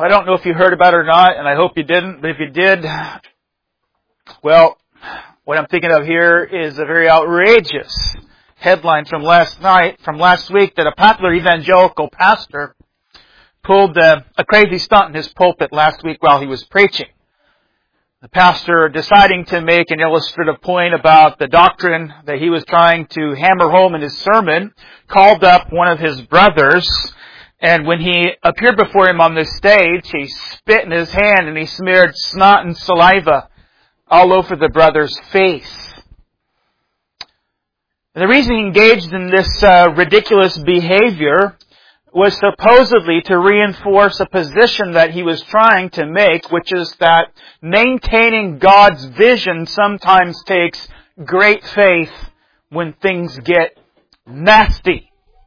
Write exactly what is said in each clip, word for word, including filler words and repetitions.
I don't know if you heard about it or not, and I hope you didn't, but if you did, well, what I'm thinking of here is a very outrageous headline from last night, from last week, that a popular evangelical pastor pulled uh, a crazy stunt in his pulpit last week while he was preaching. The pastor, deciding to make an illustrative point about the doctrine that he was trying to hammer home in his sermon, called up one of his brothers, and when he appeared before him on the stage, he spit in his hand and he smeared snot and saliva all over the brother's face. And the reason he engaged in this uh, ridiculous behavior was supposedly to reinforce a position that he was trying to make, which is that maintaining God's vision sometimes takes great faith when things get nasty.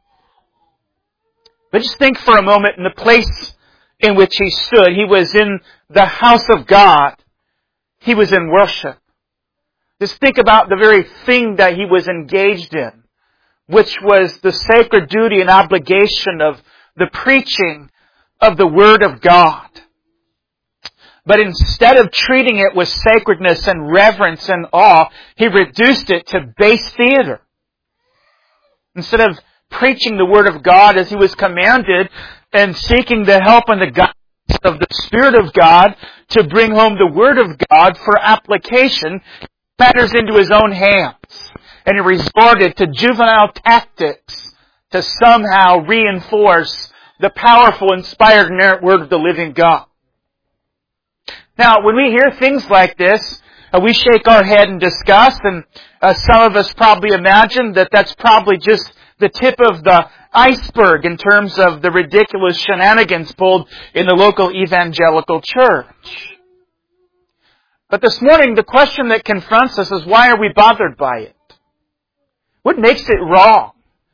But just think for a moment in the place in which he stood. He was in the house of God. He was in worship. Just think about the very thing that he was engaged in, which was the sacred duty and obligation of the preaching of the Word of God. But instead of treating it with sacredness and reverence and awe, he reduced it to base theater. Instead of preaching the Word of God as he was commanded and seeking the help and the guidance of the Spirit of God to bring home the Word of God for application, he matters into his own hands. And he resorted to juvenile tactics to somehow reinforce the powerful, inspired, inerrant Word of the living God. Now, when we hear things like this, uh, we shake our head in disgust, and uh, some of us probably imagine that that's probably just the tip of the iceberg in terms of the ridiculous shenanigans pulled in the local evangelical church. But this morning, the question that confronts us is, why are we bothered by it? What makes it wrong?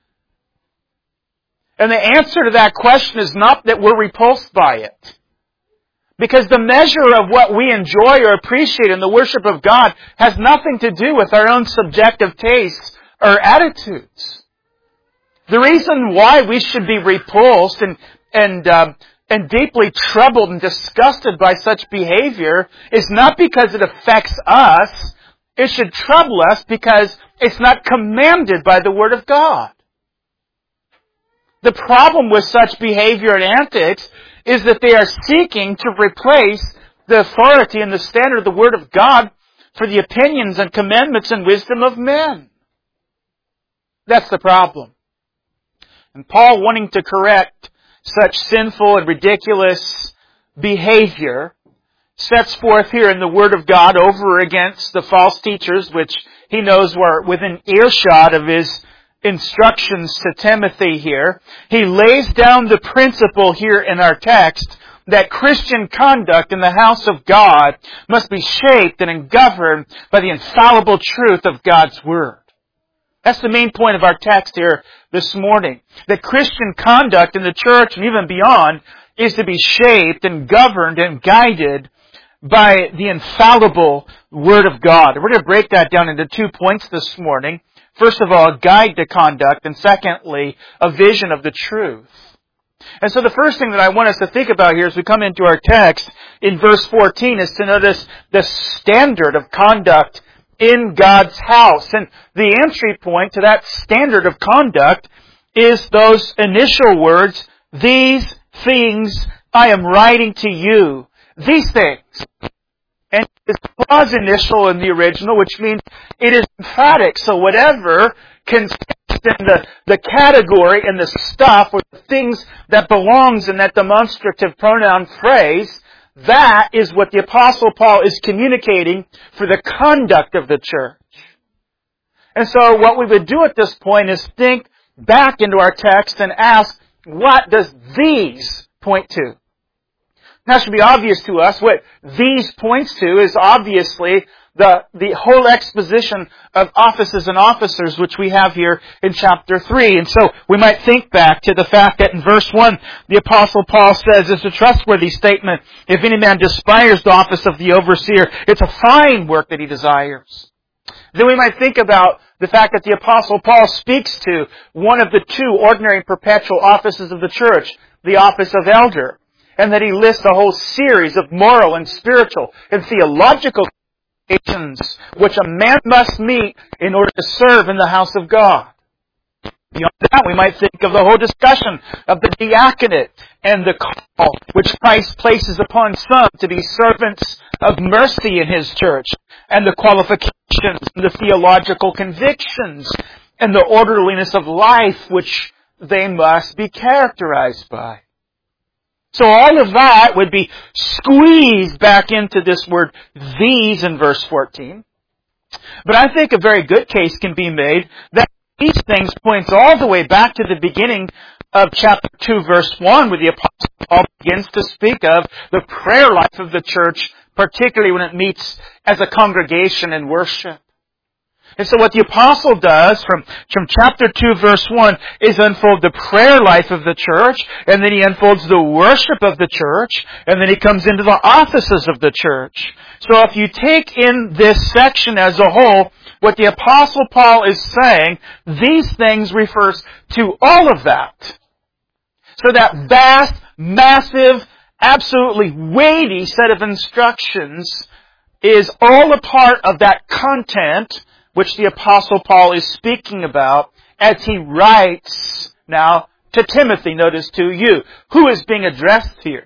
And the answer to that question is not that we're repulsed by it. Because the measure of what we enjoy or appreciate in the worship of God has nothing to do with our own subjective tastes or attitudes. The reason why we should be repulsed and and um, and deeply troubled and disgusted by such behavior is not because it affects us. It should trouble us because it's not commanded by the Word of God. The problem with such behavior and antics is that they are seeking to replace the authority and the standard of the Word of God for the opinions and commandments and wisdom of men. That's the problem. And Paul, wanting to correct such sinful and ridiculous behavior, sets forth here in the Word of God over against the false teachers, which he knows were within earshot of his instructions to Timothy here. He lays down the principle here in our text that Christian conduct in the house of God must be shaped and governed by the infallible truth of God's Word. That's the main point of our text here this morning. That Christian conduct in the church and even beyond is to be shaped and governed and guided by the infallible Word of God. We're going to break that down into two points this morning. First of all, a guide to conduct, and secondly, a vision of the truth. And so the first thing that I want us to think about here as we come into our text in verse fourteen is to notice the standard of conduct in God's house. And the entry point to that standard of conduct is those initial words, "These things I am writing to you." These things. And it's clause initial in the original, which means it is emphatic. So whatever consists in the, the category and the stuff or the things that belongs in that demonstrative pronoun phrase, that is what the Apostle Paul is communicating for the conduct of the church. And so what we would do at this point is think back into our text and ask, what does these point to? Now, it should be obvious to us. What these points to is obviously the, the whole exposition of offices and officers which we have here in chapter three. And so we might think back to the fact that in verse one, the Apostle Paul says it's a trustworthy statement. If any man desires the office of the overseer, it's a fine work that he desires. Then we might think about the fact that the Apostle Paul speaks to one of the two ordinary perpetual offices of the church, the office of elder. And that he lists a whole series of moral and spiritual and theological qualifications which a man must meet in order to serve in the house of God. Beyond that, we might think of the whole discussion of the diaconate and the call which Christ places upon some to be servants of mercy in His church, and the qualifications and the theological convictions and the orderliness of life which they must be characterized by. So all of that would be squeezed back into this word these in verse fourteen. But I think a very good case can be made that these things points all the way back to the beginning of chapter two, verse one, where the Apostle Paul begins to speak of the prayer life of the church, particularly when it meets as a congregation in worship. And so what the Apostle does from, from chapter two, verse one, is unfold the prayer life of the church, and then he unfolds the worship of the church, and then he comes into the offices of the church. So if you take in this section as a whole, what the Apostle Paul is saying, these things refers to all of that. So that vast, massive, absolutely weighty set of instructions is all a part of that content which the Apostle Paul is speaking about as he writes now to Timothy, notice to you, who is being addressed here.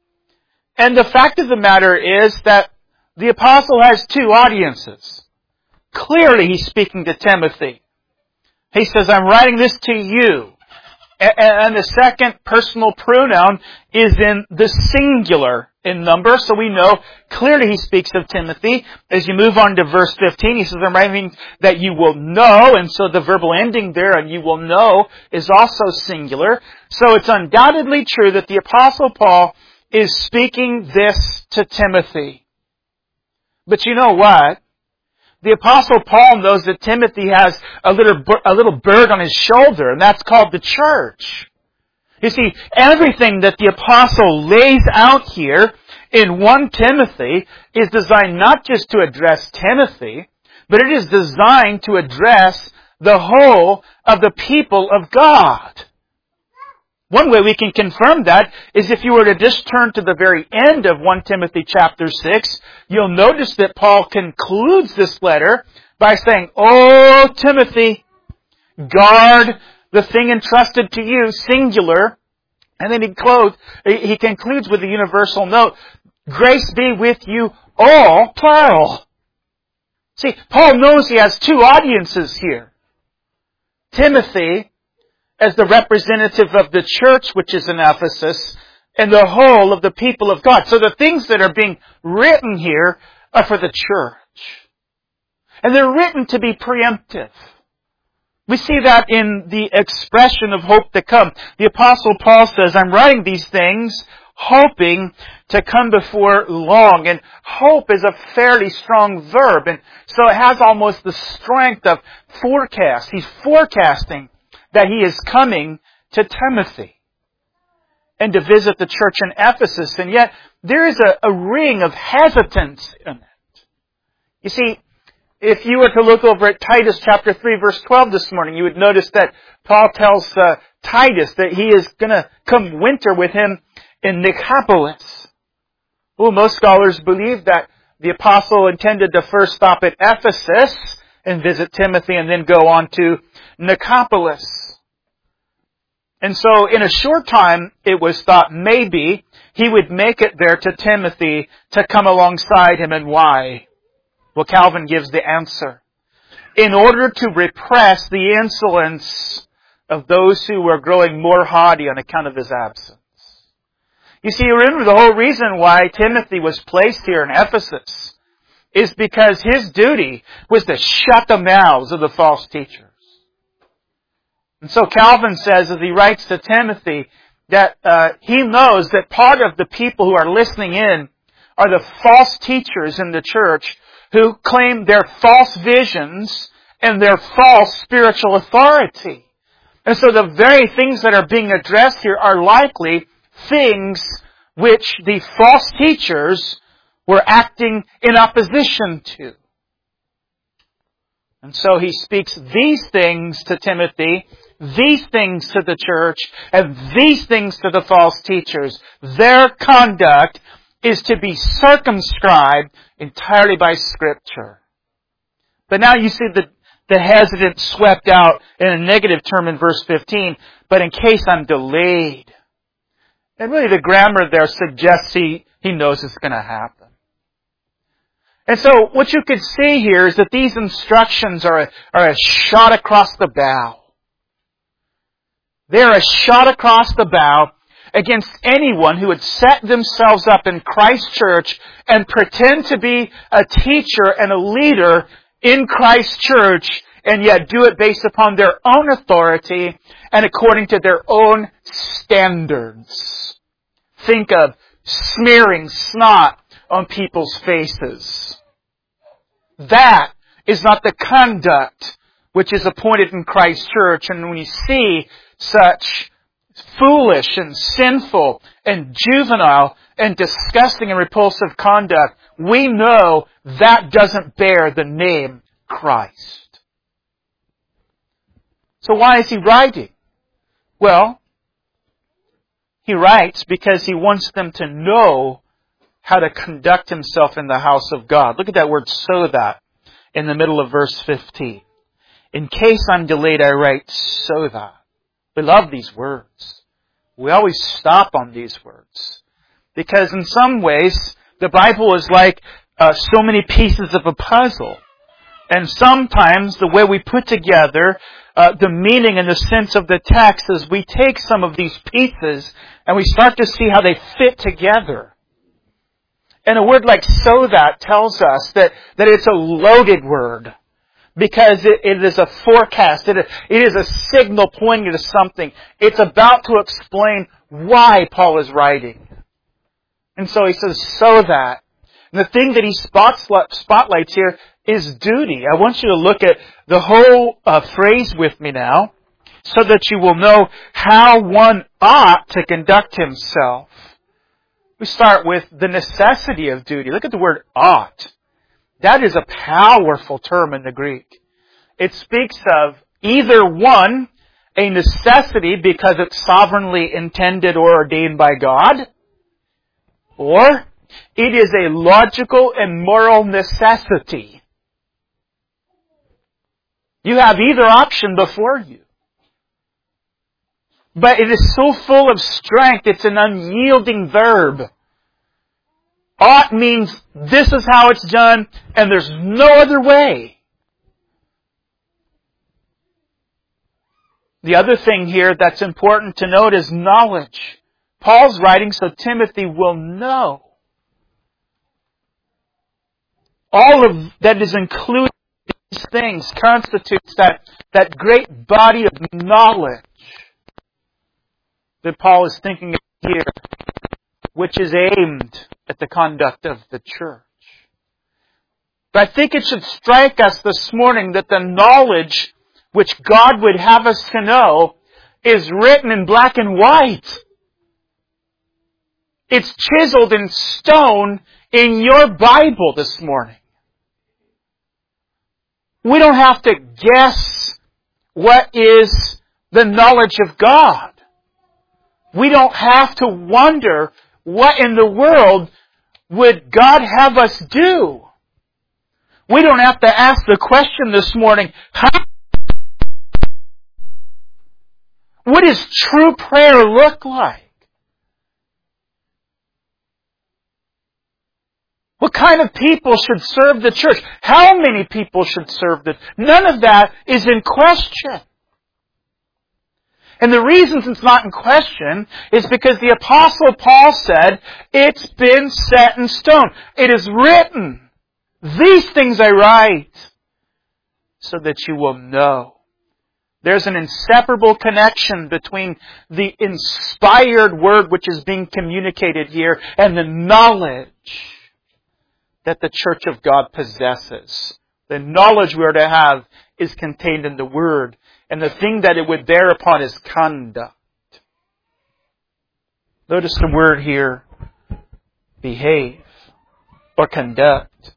And the fact of the matter is that the Apostle has two audiences. Clearly he's speaking to Timothy. He says, I'm writing this to you. And the second personal pronoun is in the singular in number, so we know clearly he speaks of Timothy. As you move on to verse fifteen, he says, I'm writing that you will know, and so the verbal ending there, and you will know, is also singular. So it's undoubtedly true that the Apostle Paul is speaking this to Timothy. But you know what? The Apostle Paul knows that Timothy has a little, a little bird on his shoulder, and that's called the church. You see, everything that the Apostle lays out here in First Timothy is designed not just to address Timothy, but it is designed to address the whole of the people of God. One way we can confirm that is if you were to just turn to the very end of First Timothy chapter six, you'll notice that Paul concludes this letter by saying, "Oh, Timothy, guard the thing entrusted to you," singular. And then he, clothes, he concludes with the universal note, "Grace be with you all," plural. See, Paul knows he has two audiences here. Timothy, as the representative of the church which is in Ephesus, and the whole of the people of God. So the things that are being written here are for the church. And they're written to be preemptive. We see that in the expression of hope to come. The Apostle Paul says, I'm writing these things hoping to come before long. And hope is a fairly strong verb. And so it has almost the strength of forecast. He's forecasting that he is coming to Timothy and to visit the church in Ephesus. And yet there is a, a ring of hesitance in it. You see, if you were to look over at Titus chapter three, verse twelve this morning, you would notice that Paul tells uh, Titus that he is going to come winter with him in Nicopolis. Well, most scholars believe that the apostle intended to first stop at Ephesus and visit Timothy and then go on to Nicopolis. And so in a short time, it was thought maybe he would make it there to Timothy to come alongside him. And why? Well, Calvin gives the answer. In order to repress the insolence of those who were growing more haughty on account of his absence. You see, remember the whole reason why Timothy was placed here in Ephesus is because his duty was to shut the mouths of the false teachers. And so Calvin says, as he writes to Timothy, that uh, he knows that part of the people who are listening in are the false teachers in the church who claim their false visions and their false spiritual authority. And so the very things that are being addressed here are likely things which the false teachers were acting in opposition to. And so he speaks these things to Timothy these things to the church and these things to the false teachers. Their conduct is to be circumscribed entirely by Scripture. But now you see the, the hesitant swept out in a negative term in verse fifteen, but in case I'm delayed. And really the grammar there suggests he, he knows it's going to happen. And so what you could see here is that these instructions are a, are a shot across the bow. They're a shot across the bow against anyone who would set themselves up in Christ's church and pretend to be a teacher and a leader in Christ's church and yet do it based upon their own authority and according to their own standards. Think of smearing snot on people's faces. That is not the conduct which is appointed in Christ's church. And when you see such foolish and sinful and juvenile and disgusting and repulsive conduct, we know that doesn't bear the name Christ. So why is he writing? Well, he writes because he wants them to know how to conduct himself in the house of God. Look at that word, so that, in the middle of verse fifteen. In case I'm delayed, I write, so that. We love these words. We always stop on these words. Because in some ways, the Bible is like uh, so many pieces of a puzzle. And sometimes the way we put together uh, the meaning and the sense of the text is we take some of these pieces and we start to see how they fit together. And a word like so that tells us that, that it's a loaded word. Because it, it is a forecast. It, it is a signal pointing to something. It's about to explain why Paul is writing. And so he says, so that. And the thing that he spots, spotlights here is duty. I want you to look at the whole uh, phrase with me now, so that you will know how one ought to conduct himself. We start with the necessity of duty. Look at the word ought. That is a powerful term in the Greek. It speaks of either one, a necessity because it's sovereignly intended or ordained by God, or it is a logical and moral necessity. You have either option before you. But it is so full of strength, it's an unyielding verb. Ought means this is how it's done, and there's no other way. The other thing here that's important to note is knowledge. Paul's writing so Timothy will know. All of that is included in these things constitutes that, that great body of knowledge that Paul is thinking of here, which is aimed at the conduct of the church. But I think it should strike us this morning that the knowledge which God would have us to know is written in black and white. It's chiseled in stone in your Bible this morning. We don't have to guess what is the knowledge of God. We don't have to wonder what in the world would God have us do. We don't have to ask the question this morning, how, what does true prayer look like? What kind of people should serve the church? How many people should serve the church? None of that is in question. And the reasons it's not in question is because the Apostle Paul said, it's been set in stone. It is written. These things I write so that you will know. There's an inseparable connection between the inspired word which is being communicated here and the knowledge that the church of God possesses. The knowledge we are to have is contained in the Word. And the thing that it would bear upon is conduct. Notice the word here, behave or conduct.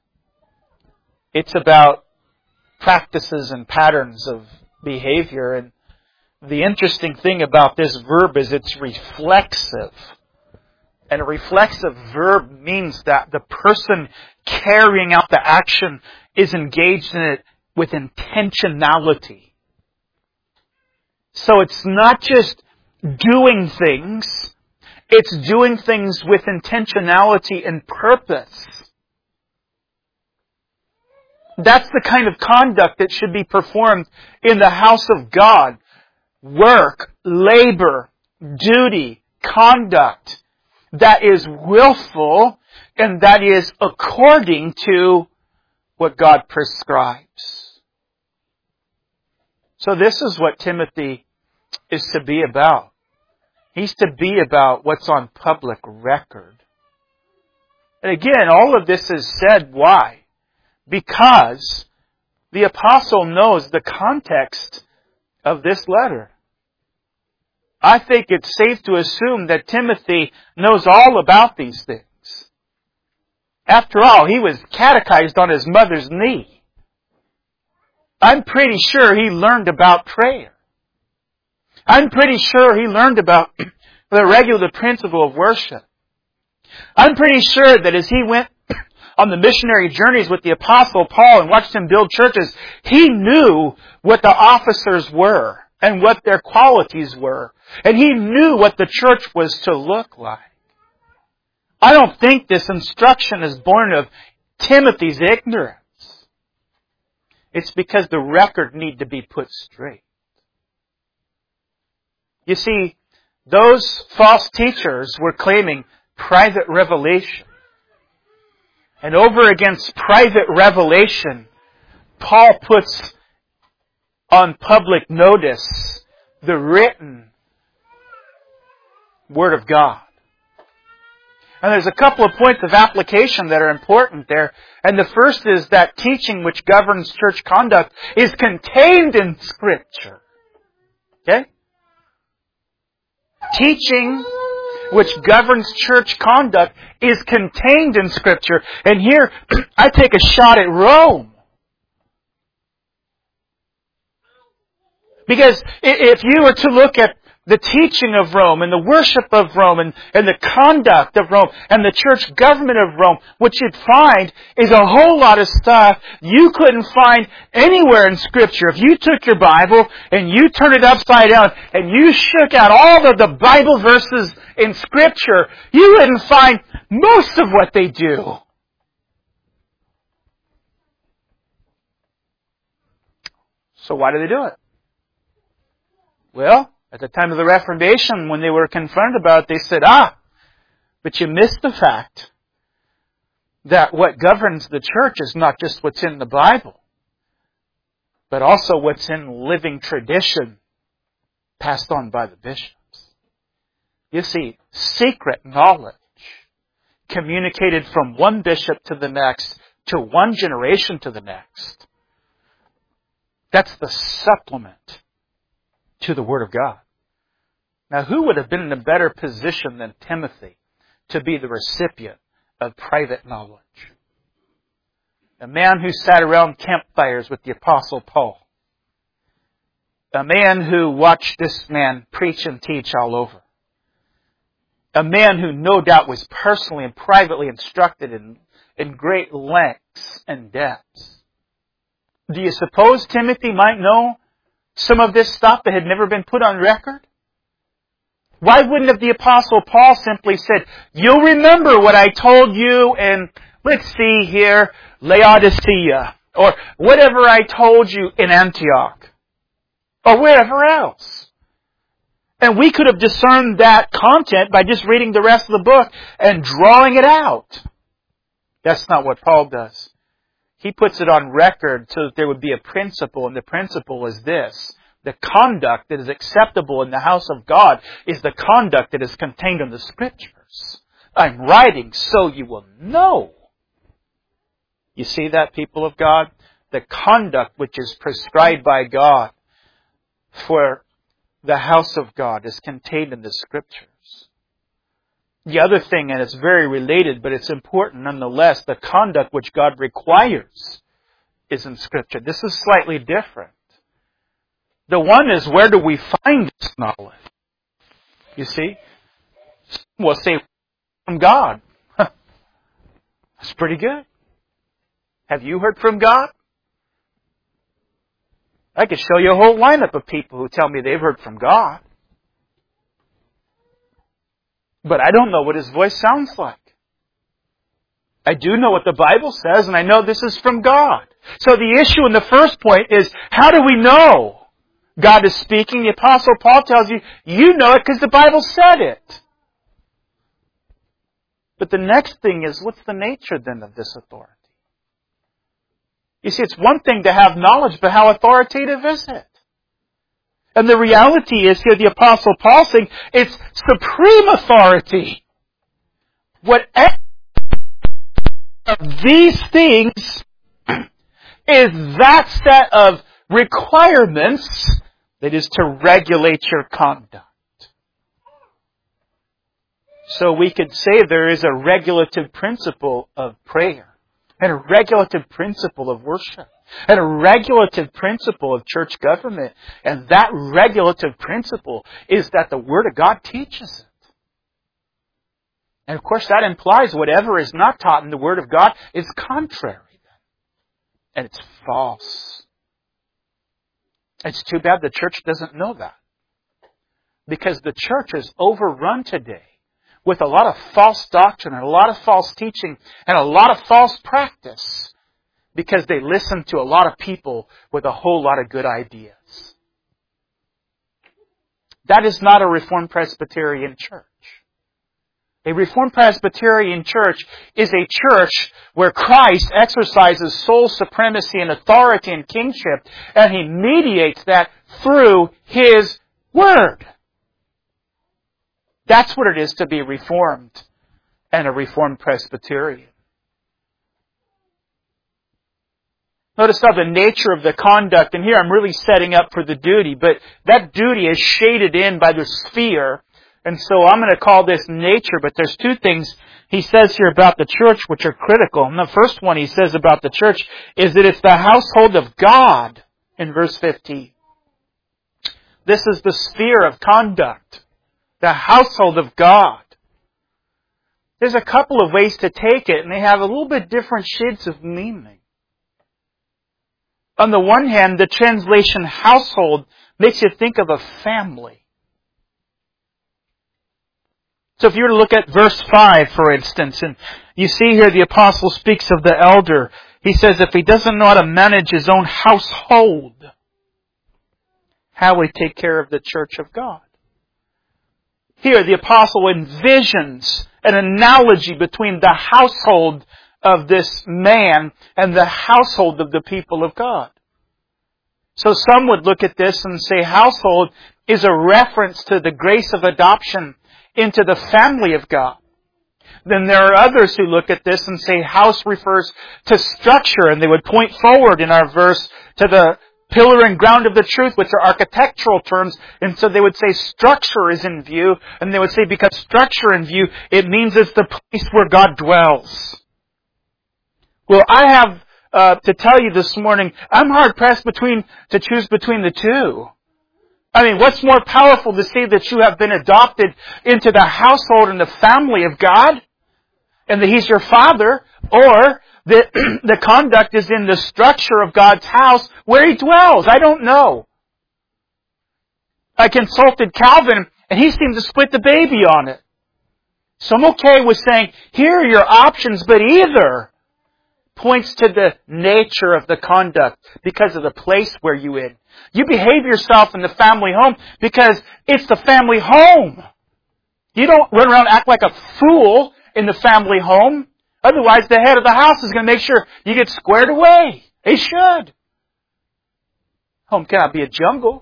It's about practices and patterns of behavior. And The interesting thing about this verb is it's reflexive. And a reflexive verb means that the person carrying out the action is engaged in it with intentionality. So it's not just doing things, it's doing things with intentionality and purpose. That's the kind of conduct that should be performed in the house of God. Work, labor, duty, conduct that is willful and that is according to what God prescribes. So this is what Timothy is to be about. He's to be about what's on public record. And again, all of this is said, why? Because the apostle knows the context of this letter. I think it's safe to assume that Timothy knows all about these things. After all, he was catechized on his mother's knee. I'm pretty sure he learned about prayer. I'm pretty sure he learned about the regular principle of worship. I'm pretty sure that as he went on the missionary journeys with the Apostle Paul and watched him build churches, he knew what the officers were and what their qualities were. And he knew what the church was to look like. I don't think this instruction is born of Timothy's ignorance. It's because the record need to be put straight. You see, those false teachers were claiming private revelation. And over against private revelation, Paul puts on public notice the written Word of God. And there's a couple of points of application that are important there. And the first is that teaching which governs church conduct is contained in Scripture. Okay? Teaching which governs church conduct is contained in Scripture. And here, I take a shot at Rome. Because if you were to look at the teaching of Rome and the worship of Rome and, and the conduct of Rome and the church government of Rome, what you'd find is a whole lot of stuff you couldn't find anywhere in Scripture. If you took your Bible and you turned it upside down and you shook out all of the Bible verses in Scripture, you wouldn't find most of what they do. So why do they do it? Well, at the time of the Reformation, when they were confronted about it, they said, ah, but you missed the fact that what governs the church is not just what's in the Bible, but also what's in living tradition passed on by the bishops. You see, secret knowledge communicated from one bishop to the next, to one generation to the next. That's the supplement to the Word of God. Now, who would have been in a better position than Timothy to be the recipient of private knowledge? A man who sat around campfires with the Apostle Paul. A man who watched this man preach and teach all over. A man who no doubt was personally and privately instructed in, in great lengths and depths. Do you suppose Timothy might know some of this stuff that had never been put on record? Why wouldn't have the Apostle Paul simply said, you'll remember what I told you in, let's see here, Laodicea, or whatever I told you in Antioch, or wherever else. And we could have discerned that content by just reading the rest of the book and drawing it out. That's not what Paul does. He puts it on record so that there would be a principle, and the principle is this. The conduct that is acceptable in the house of God is the conduct that is contained in the Scriptures. I'm writing so you will know. You see that, people of God? The conduct which is prescribed by God for the house of God is contained in the Scriptures. The other thing, and it's very related, but it's important nonetheless, the conduct which God requires is in Scripture. This is slightly different. The one is, where do we find this knowledge? You see? Some will say, from God. Huh. That's pretty good. Have you heard from God? I could show you a whole lineup of people who tell me they've heard from God. But I don't know what His voice sounds like. I do know what the Bible says, and I know this is from God. So the issue in the first point is, how do we know God is speaking? The Apostle Paul tells you, you know it because the Bible said it. But the next thing is, what's the nature then of this authority? You see, it's one thing to have knowledge, but how authoritative is it? And the reality is here, the Apostle Paul saying, it's supreme authority. Whatever of these things is that set of requirements that is to regulate your conduct. So we could say there is a regulative principle of prayer, and a regulative principle of worship, and a regulative principle of church government. And that regulative principle is that the Word of God teaches it. And of course that implies whatever is not taught in the Word of God is contrary. And it's false. It's too bad the church doesn't know that. Because the church is overrun today with a lot of false doctrine and a lot of false teaching and a lot of false practice, because they listen to a lot of people with a whole lot of good ideas. That is not a Reformed Presbyterian church. A Reformed Presbyterian church is a church where Christ exercises sole supremacy and authority and kingship, and He mediates that through His Word. That's what it is to be Reformed and a Reformed Presbyterian. Notice how the nature of the conduct, and here I'm really setting up for the duty, but that duty is shaded in by the sphere. And so I'm going to call this nature, but there's two things he says here about the church which are critical. And the first one he says about the church is that it's the household of God in verse fifteen. This is the sphere of conduct. The household of God. There's a couple of ways to take it, and they have a little bit different shades of meaning. On the one hand, the translation household makes you think of a family. So if you were to look at verse five, for instance, and you see here the apostle speaks of the elder. He says if he doesn't know how to manage his own household, how will he take care of the church of God? Here the apostle envisions an analogy between the household of this man and the household of the people of God. So some would look at this and say household is a reference to the grace of adoption into the family of God. Then there are others who look at this and say house refers to structure, and they would point forward in our verse to the pillar and ground of the truth, which are architectural terms, and so they would say structure is in view, and they would say because structure in view, it means it's the place where God dwells. Well, I have uh, to tell you this morning, I'm hard pressed between to choose between the two. I mean, what's more powerful to say that you have been adopted into the household and the family of God, and that He's your Father, or that the conduct is in the structure of God's house where He dwells? I don't know. I consulted Calvin, and he seemed to split the baby on it. So I'm okay with saying, here are your options, but either points to the nature of the conduct because of the place where you're in. You behave yourself in the family home because it's the family home. You don't run around and act like a fool in the family home. Otherwise, the head of the house is going to make sure you get squared away. He should. Home cannot be a jungle.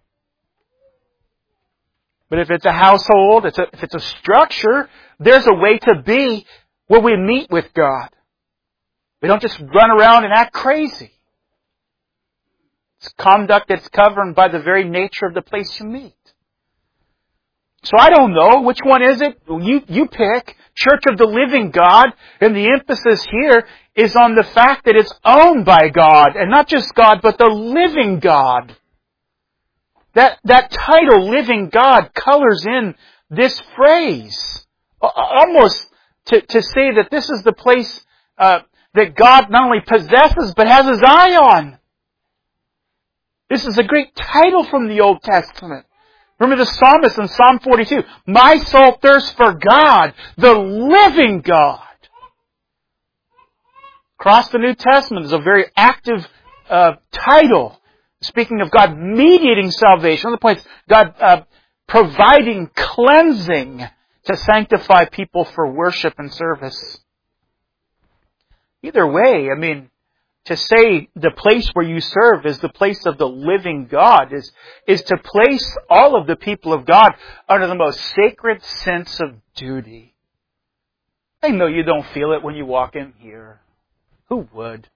But if it's a household, it's a, if it's a structure, there's a way to be where we meet with God. We don't just run around and act crazy. It's conduct that's governed by the very nature of the place you meet. So I don't know. Which one is it? You, you pick. Church of the Living God. And the emphasis here is on the fact that it's owned by God. And not just God, but the living God. That, that title, living God, colors in this phrase. Almost to, to say that this is the place uh, that God not only possesses, but has His eye on. This is a great title from the Old Testament. Remember the psalmist in Psalm forty-two. My soul thirsts for God, the living God. Across the New Testament is a very active uh, title. Speaking of God mediating salvation. One of the points, God uh, providing cleansing to sanctify people for worship and service. Either way, I mean, to say the place where you serve is the place of the living God is, is to place all of the people of God under the most sacred sense of duty. I know you don't feel it when you walk in here. Who would?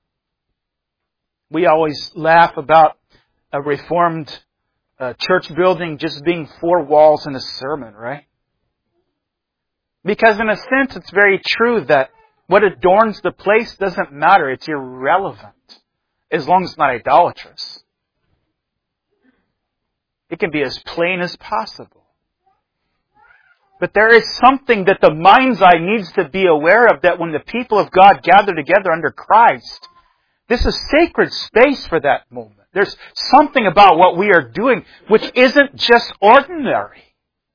We always laugh about a Reformed uh, church building just being four walls and a sermon, right? Because in a sense, it's very true that what adorns the place doesn't matter. It's irrelevant. As long as it's not idolatrous. It can be as plain as possible. But there is something that the mind's eye needs to be aware of, that when the people of God gather together under Christ, this is sacred space for that moment. There's something about what we are doing which isn't just ordinary.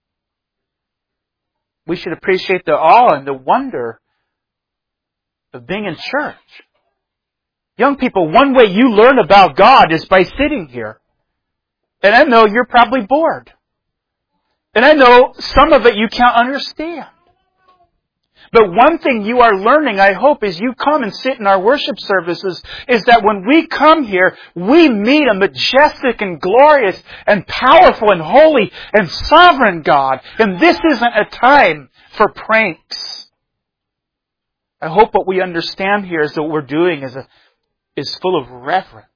We should appreciate the awe and the wonder of being in church. Young people, one way you learn about God is by sitting here. And I know you're probably bored. And I know some of it you can't understand. But one thing you are learning, I hope, as you come and sit in our worship services, is that when we come here, we meet a majestic and glorious and powerful and holy and sovereign God. And this isn't a time for pranks. I hope what we understand here is that what we're doing is, a, is full of reverence.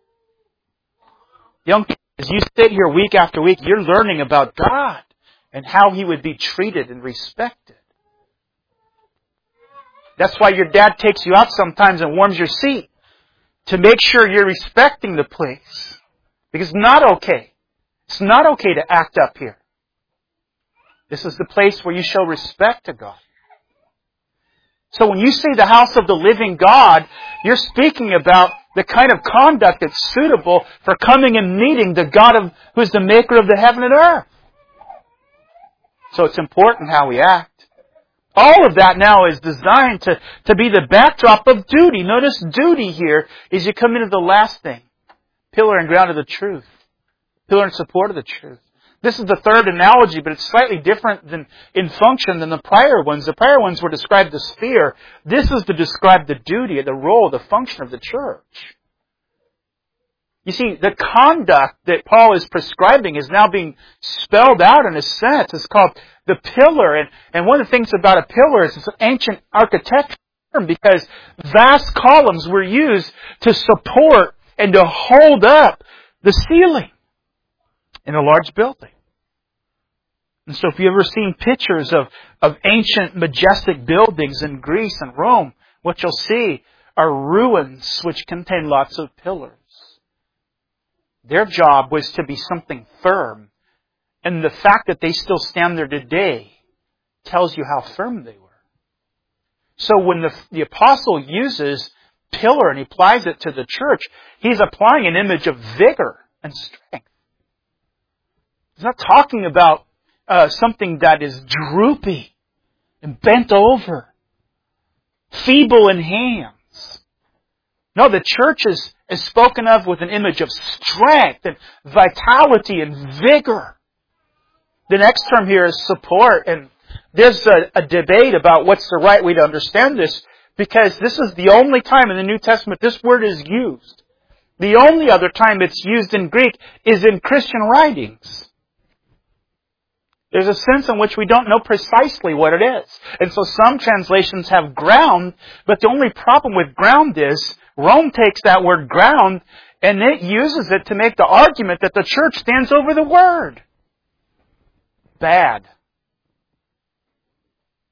Young people, as you sit here week after week, you're learning about God and how He would be treated and respected. That's why your dad takes you out sometimes and warms your seat, to make sure you're respecting the place. Because it's not okay. It's not okay to act up here. This is the place where you show respect to God. So when you say the house of the living God, you're speaking about the kind of conduct that's suitable for coming and meeting the God of who's the maker of the heaven and earth. So it's important how we act. All of that now is designed to, to be the backdrop of duty. Notice duty here is you come into the last thing. Pillar and ground of the truth. Pillar and support of the truth. This is the third analogy, but it's slightly different than in function than the prior ones. The prior ones were described the sphere. This is to describe the duty, the role, the function of the church. You see, the conduct that Paul is prescribing is now being spelled out in a sense. It's called the pillar. And, and one of the things about a pillar is it's an ancient architectural term because vast columns were used to support and to hold up the ceiling in a large building. And so if you've ever seen pictures of, of ancient majestic buildings in Greece and Rome, what you'll see are ruins which contain lots of pillars. Their job was to be something firm. And the fact that they still stand there today tells you how firm they were. So when the, the apostle uses pillar and he applies it to the church, he's applying an image of vigor and strength. He's not talking about uh, something that is droopy and bent over, feeble in hands. No, the church is, is spoken of with an image of strength and vitality and vigor. The next term here is support, and there's a, a debate about what's the right way to understand this, because this is the only time in the New Testament this word is used. The only other time it's used in Greek is in Christian writings. There's a sense in which we don't know precisely what it is. And so some translations have ground, but the only problem with ground is Rome takes that word ground and it uses it to make the argument that the church stands over the Word. Bad.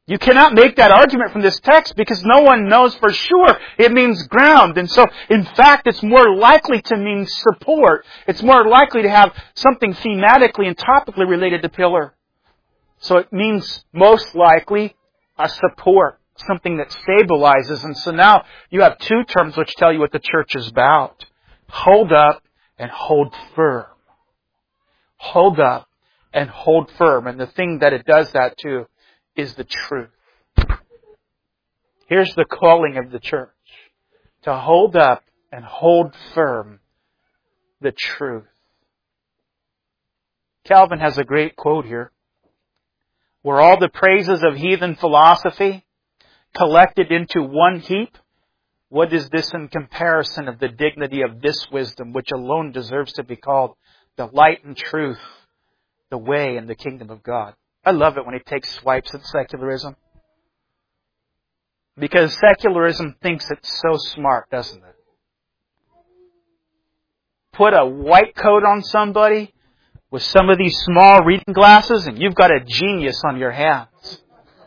You cannot make that argument from this text because no one knows for sure it means ground. And so, in fact, it's more likely to mean support. It's more likely to have something thematically and topically related to pillar. So it means most likely a support, something that stabilizes. And so now you have two terms which tell you what the church is about. Hold up and hold firm. Hold up and hold firm. And the thing that it does that to is the truth. Here's the calling of the church. To hold up and hold firm the truth. Calvin has a great quote here. Were all the praises of heathen philosophy collected into one heap, what is this in comparison of the dignity of this wisdom, which alone deserves to be called the light and truth, the way and the kingdom of God? I love it when he takes swipes at secularism. Because secularism thinks it's so smart, doesn't it? Put a white coat on somebody with some of these small reading glasses and you've got a genius on your hands.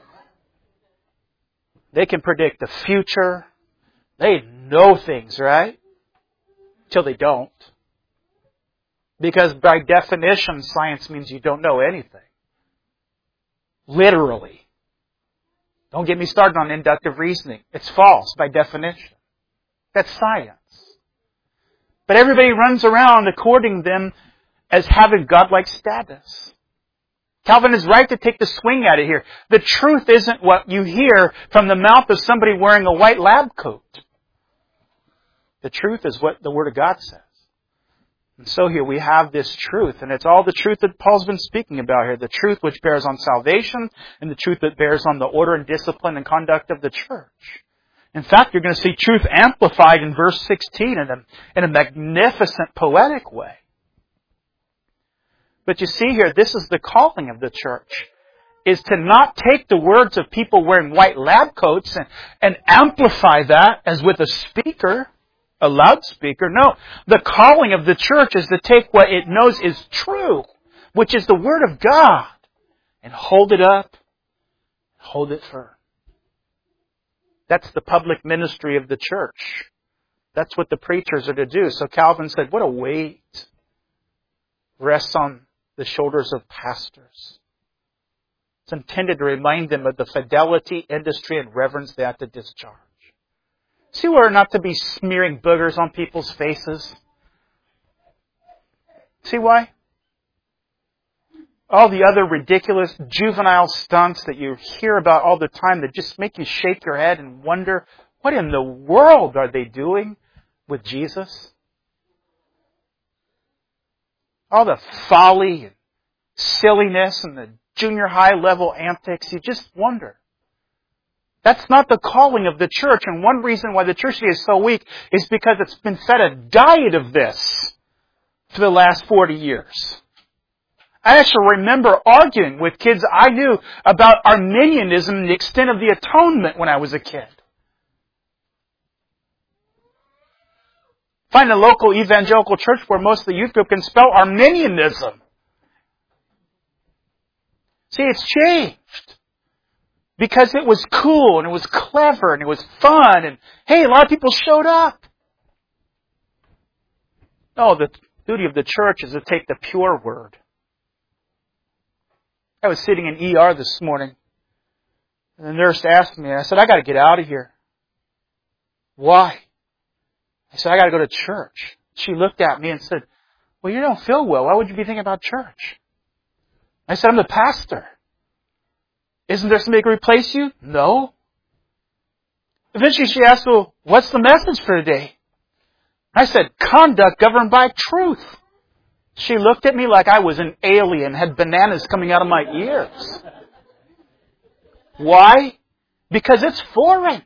They can predict the future. They know things, right? Till they don't. Because by definition, science means you don't know anything. Literally. Don't get me started on inductive reasoning. It's false by definition. That's science. But everybody runs around according to them as having godlike status. Calvin is right to take the swing at it here. The truth isn't what you hear from the mouth of somebody wearing a white lab coat. The truth is what the Word of God says. And so here we have this truth, and it's all the truth that Paul's been speaking about here. The truth which bears on salvation, and the truth that bears on the order and discipline and conduct of the church. In fact, you're going to see truth amplified in verse sixteen in a, in a magnificent, poetic way. But you see here, this is the calling of the church, is to not take the words of people wearing white lab coats and, and amplify that as with a speaker, a loudspeaker. No, the calling of the church is to take what it knows is true, which is the Word of God, and hold it up, hold it firm. That's the public ministry of the church. That's what the preachers are to do. So Calvin said, what a weight rests on the shoulders of pastors. It's intended to remind them of the fidelity, industry, and reverence they have to discharge. See, we're not to be smearing boogers on people's faces. See why? All the other ridiculous juvenile stunts that you hear about all the time that just make you shake your head and wonder, what in the world are they doing with Jesus? All the folly and silliness and the junior high level antics, you just wonder. That's not the calling of the church. And one reason why the church is so weak is because it's been fed a diet of this for the last forty years. I actually remember arguing with kids I knew about Arminianism and the extent of the atonement when I was a kid. Find a local evangelical church where most of the youth group can spell Arminianism. See, it's changed. Because it was cool and it was clever and it was fun and, hey, a lot of people showed up. No, the duty of the church is to take the pure word. I was sitting in E R this morning and the nurse asked me, I said, I got to get out of here. Why? I said, I got to go to church. She looked at me and said, well, you don't feel well. Why would you be thinking about church? I said, I'm the pastor. Isn't there somebody who can replace you? No. Eventually she asked, well, what's the message for today? I said, conduct governed by truth. She looked at me like I was an alien, had bananas coming out of my ears. Why? Because it's foreign.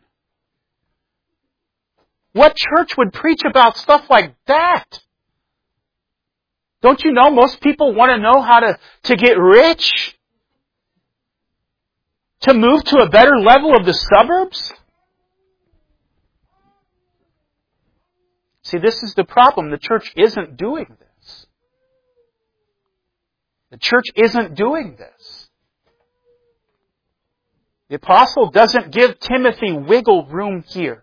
What church would preach about stuff like that? Don't you know most people want to know how to, to get rich? To move to a better level of the suburbs? See, this is the problem. The church isn't doing this. The church isn't doing this. The apostle doesn't give Timothy wiggle room here.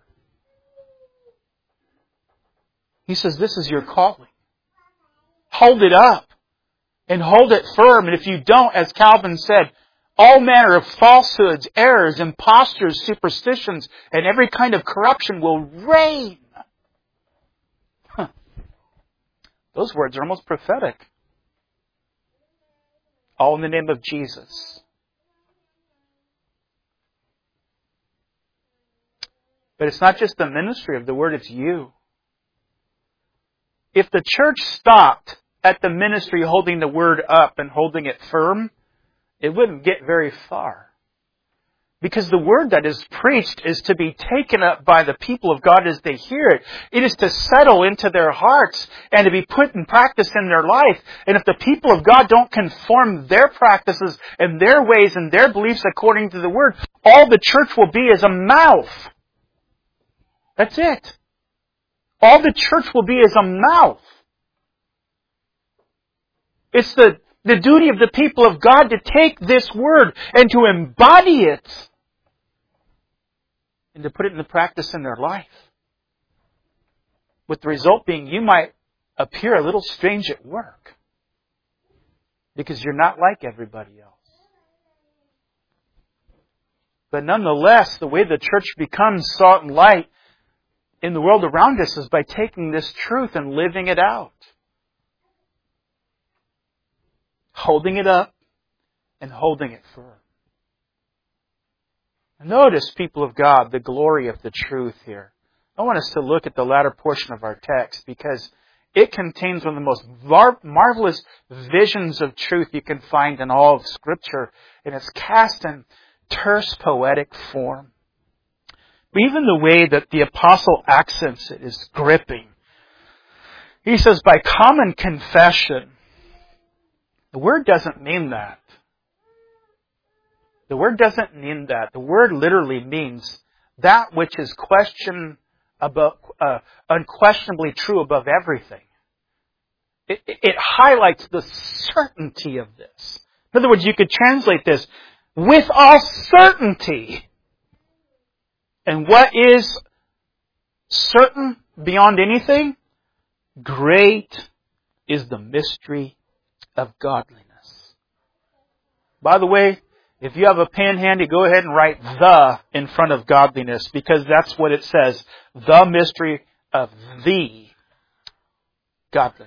He says, this is your calling. Hold it up. And hold it firm. And if you don't, as Calvin said, all manner of falsehoods, errors, impostures, superstitions, and every kind of corruption will reign. Huh. Those words are almost prophetic. All in the name of Jesus. But it's not just the ministry of the Word, it's you. If the church stopped at the ministry holding the Word up and holding it firm, it wouldn't get very far. Because the Word that is preached is to be taken up by the people of God as they hear it. It is to settle into their hearts and to be put in practice in their life. And if the people of God don't conform their practices and their ways and their beliefs according to the Word, all the church will be is a mouth. That's it. All the church will be is a mouth. It's the, the duty of the people of God to take this Word and to embody it and to put it into practice in their life. With the result being you might appear a little strange at work because you're not like everybody else. But nonetheless, the way the church becomes salt and light in the world around us is by taking this truth and living it out. Holding it up and holding it firm. Notice, people of God, the glory of the truth here. I want us to look at the latter portion of our text because it contains one of the most mar- marvelous visions of truth you can find in all of Scripture. And it's cast in terse poetic form. But even the way that the apostle accents it is gripping. He says, by common confession. The word doesn't mean that. The word doesn't mean that. The word literally means that which is question above, uh, unquestionably true above everything. It, it, it highlights the certainty of this. In other words, you could translate this, with all certainty. And what is certain beyond anything? Great is the mystery of godliness. By the way, if you have a pen handy, go ahead and write the in front of godliness because that's what it says. The mystery of the godliness.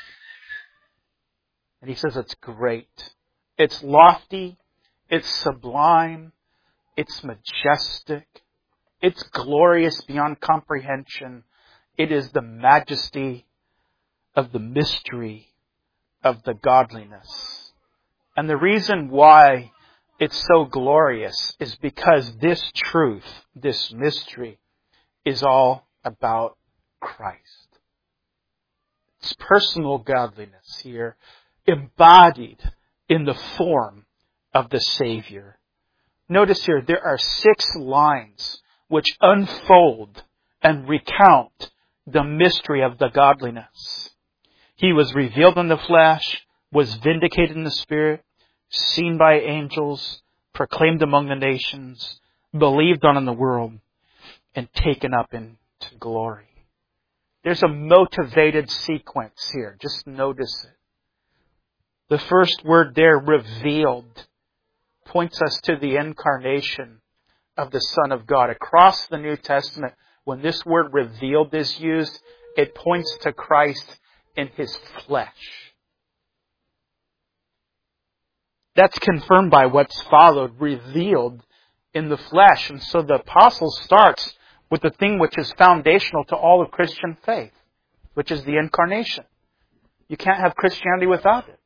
And he says it's great. It's lofty. It's sublime. It's majestic. It's glorious beyond comprehension. It is the majesty of the mystery of the godliness. And the reason why it's so glorious is because this truth, this mystery, is all about Christ. It's personal godliness here, embodied in the form of the Savior. Notice here, there are six lines which unfold and recount the mystery of the godliness. He was revealed in the flesh, was vindicated in the Spirit, seen by angels, proclaimed among the nations, believed on in the world, and taken up into glory. There's a motivated sequence here. Just notice it. The first word there, revealed, points us to the incarnation of the Son of God. Across the New Testament, when this word revealed is used, it points to Christ in His flesh. That's confirmed by what's followed, revealed in the flesh. And so the apostle starts with the thing which is foundational to all of Christian faith, which is the incarnation. You can't have Christianity without it.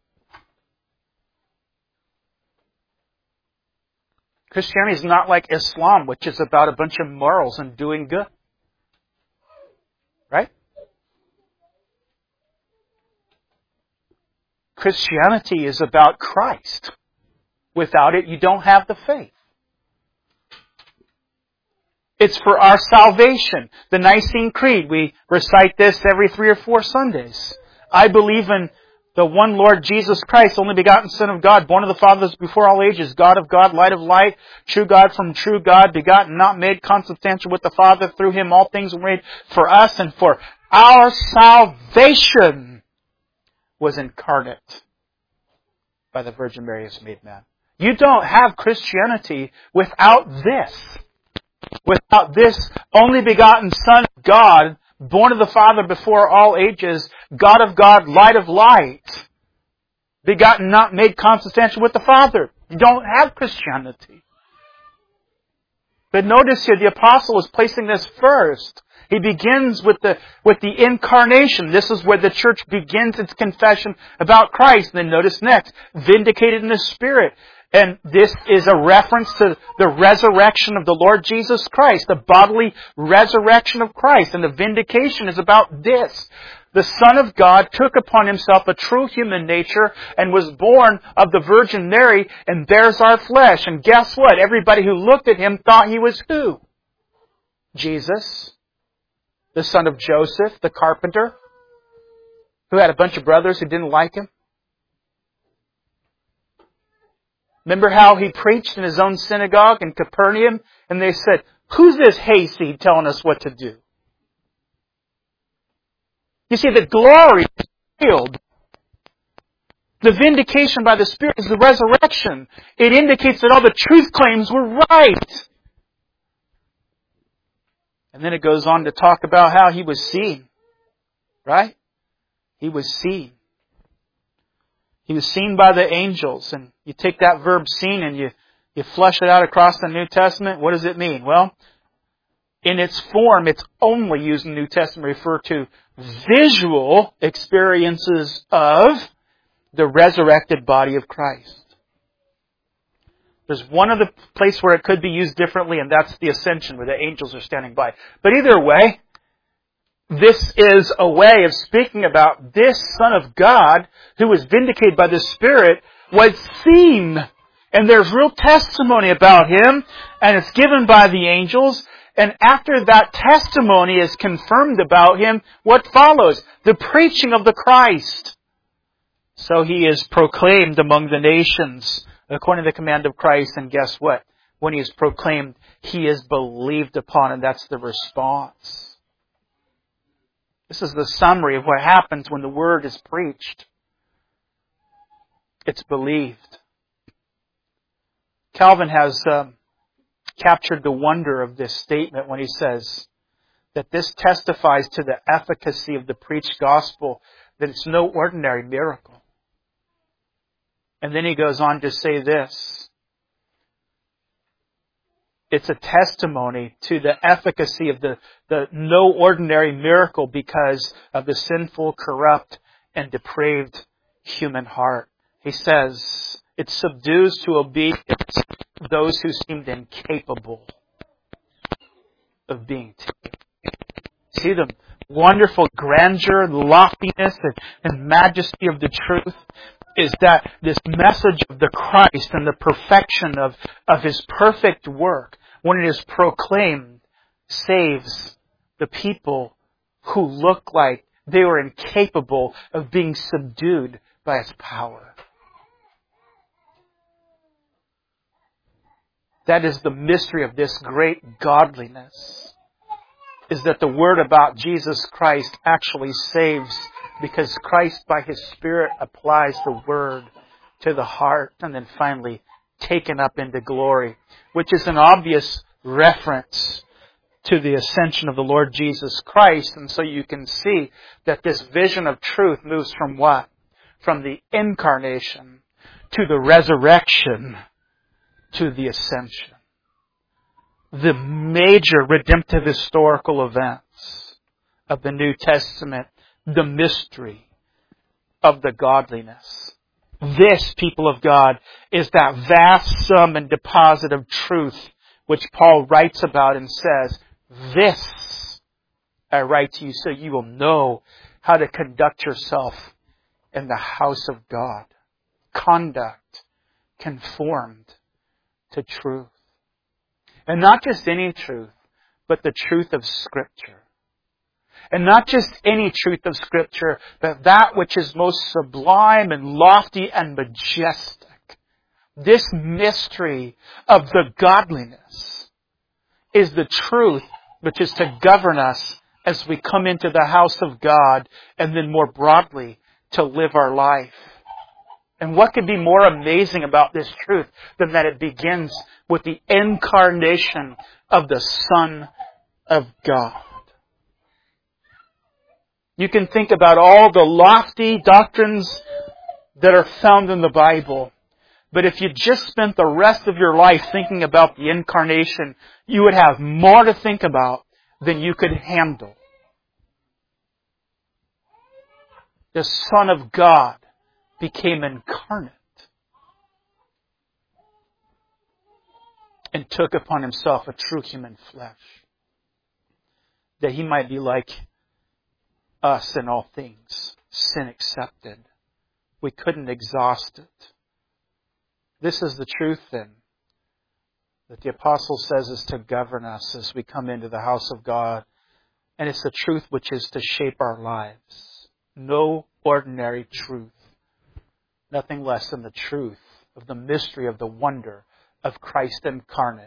Christianity is not like Islam, which is about a bunch of morals and doing good. Right? Christianity is about Christ. Without it, you don't have the faith. It's for our salvation. The Nicene Creed, we recite this every three or four Sundays. I believe in The one Lord Jesus Christ, only begotten Son of God, born of the Father before all ages, God of God, light of light, true God from true God, begotten, not made, consubstantial with the Father. Through Him all things were made for us, and for our salvation was incarnate by the Virgin Mary as made man. You don't have Christianity without this. Without this only begotten Son of God, born of the Father before all ages, God of God, light of light, begotten, not made, consubstantial with the Father. You don't have Christianity. But notice here, the apostle is placing this first. He begins with the, with the incarnation. This is where the church begins its confession about Christ. And then notice next, vindicated in the Spirit. And this is a reference to the resurrection of the Lord Jesus Christ, the bodily resurrection of Christ. And the vindication is about this. The Son of God took upon Himself a true human nature and was born of the Virgin Mary and bears our flesh. And guess what? Everybody who looked at Him thought He was who? Jesus, the son of Joseph, the carpenter, who had a bunch of brothers who didn't like Him. Remember how He preached in His own synagogue in Capernaum? And they said, "Who's this hayseed telling us what to do?" You see, the glory is revealed. The vindication by the Spirit is the resurrection. It indicates that all the truth claims were right. And then it goes on to talk about how He was seen. Right? He was seen. He was seen by the angels. And you take that verb seen and you, you flesh it out across the New Testament. What does it mean? Well, in its form, it's only used in the New Testament to refer to visual experiences of the resurrected body of Christ. There's one other place where it could be used differently, and that's the ascension, where the angels are standing by. But either way, this is a way of speaking about this Son of God, who was vindicated by the Spirit, was seen. And there's real testimony about Him, and it's given by the angels. And after that testimony is confirmed about Him, what follows? The preaching of the Christ. So He is proclaimed among the nations, according to the command of Christ. And guess what? When He is proclaimed, He is believed upon, and that's the response. This is the summary of what happens when the Word is preached. It's believed. Calvin has um, captured the wonder of this statement when he says that this testifies to the efficacy of the preached gospel, that it's no ordinary miracle. And then he goes on to say this. It's a testimony to the efficacy of the, the no ordinary miracle because of the sinful, corrupt, and depraved human heart. He says, it subdues to obedience those who seemed incapable of being taken. See the wonderful grandeur, loftiness, and, and majesty of the truth is that this message of the Christ and the perfection of, of His perfect work, when it is proclaimed, saves the people who look like they were incapable of being subdued by its power. That is the mystery of this great godliness, is that the word about Jesus Christ actually saves because Christ by His Spirit applies the word to the heart and then finally taken up into glory, which is an obvious reference to the ascension of the Lord Jesus Christ. And so you can see that this vision of truth moves from what? From the incarnation to the resurrection to the ascension. The major redemptive historical events of the New Testament, the mystery of the godliness. This, people of God, is that vast sum and deposit of truth which Paul writes about and says, "This I write to you so you will know how to conduct yourself in the house of God." Conduct conformed to truth. And not just any truth, but the truth of Scripture. And not just any truth of Scripture, but that which is most sublime and lofty and majestic. This mystery of the godliness is the truth which is to govern us as we come into the house of God and then more broadly to live our life. And what could be more amazing about this truth than that it begins with the incarnation of the Son of God? You can think about all the lofty doctrines that are found in the Bible. But if you just spent the rest of your life thinking about the incarnation, you would have more to think about than you could handle. The Son of God became incarnate and took upon Himself a true human flesh, that He might be like us in all things, sin accepted. We couldn't exhaust it. This is the truth then that the Apostle says is to govern us as we come into the house of God. And it's the truth which is to shape our lives. No ordinary truth. Nothing less than the truth of the mystery of the wonder of Christ incarnate.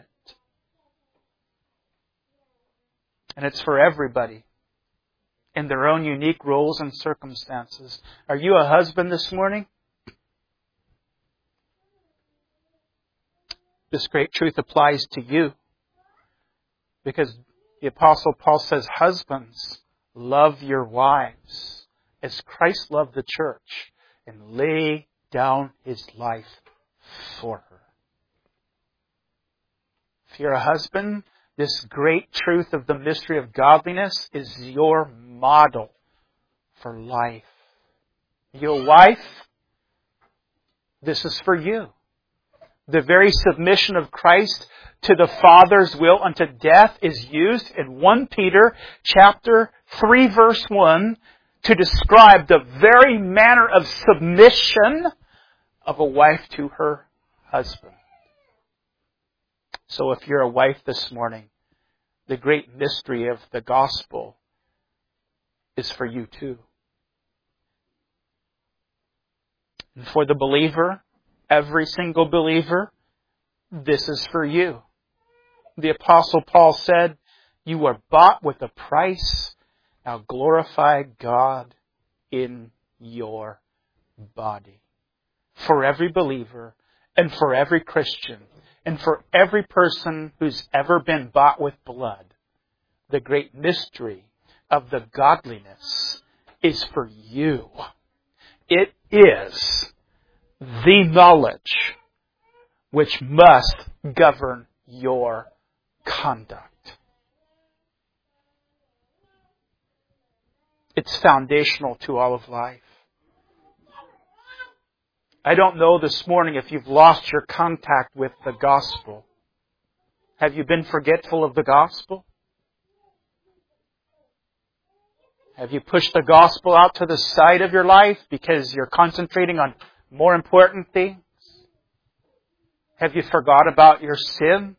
And it's for everybody in their own unique roles and circumstances. Are you a husband this morning? This great truth applies to you. Because the Apostle Paul says, husbands, love your wives as Christ loved the church and lay down His life for her. If you're a husband, this great truth of the mystery of godliness is your model for life. Your wife, this is for you. The very submission of Christ to the Father's will unto death is used in First Peter chapter three verse one to describe the very manner of submission of a wife to her husband. So if you're a wife this morning, the great mystery of the gospel is for you too. And for the believer, every single believer, this is for you. The Apostle Paul said, you are bought with a price. Now glorify God in your body. For every believer and for every Christian and for every person who's ever been bought with blood, the great mystery of the godliness is for you. It is the knowledge which must govern your conduct. It's foundational to all of life. I don't know this morning if you've lost your contact with the gospel. Have you been forgetful of the gospel? Have you pushed the gospel out to the side of your life because you're concentrating on more important things? Have you forgot about your sins?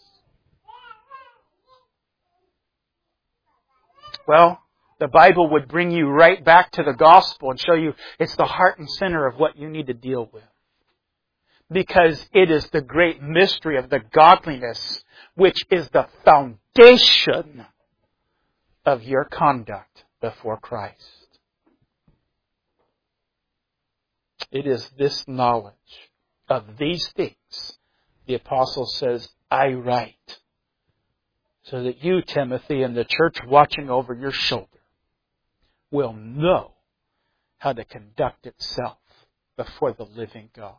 Well, the Bible would bring you right back to the gospel and show you it's the heart and center of what you need to deal with. Because it is the great mystery of the godliness which is the foundation of your conduct before Christ. It is this knowledge of these things, the apostle says, I write, so that you, Timothy, and the church watching over your shoulder will know how to conduct itself before the living God.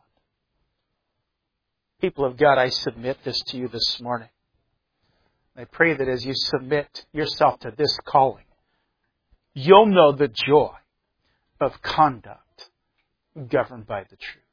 People of God, I submit this to you this morning. I pray that as you submit yourself to this calling, you'll know the joy of conduct governed by the truth.